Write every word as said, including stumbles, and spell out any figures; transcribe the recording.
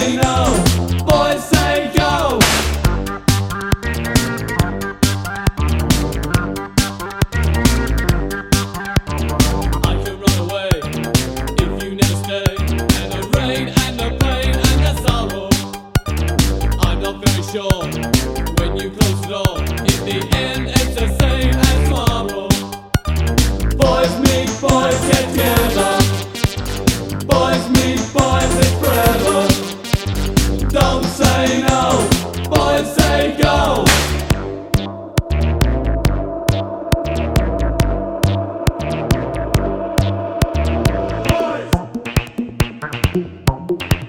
say no, boys say go. I can run away if you never stay, and the rain and the pain and the sorrow. I'm not very sure when you close the door. In the end, it's the same as tomorrow. Boys meet boys, get together. Boys meet boys, it's forever. Don't say no, boys say go. Boys.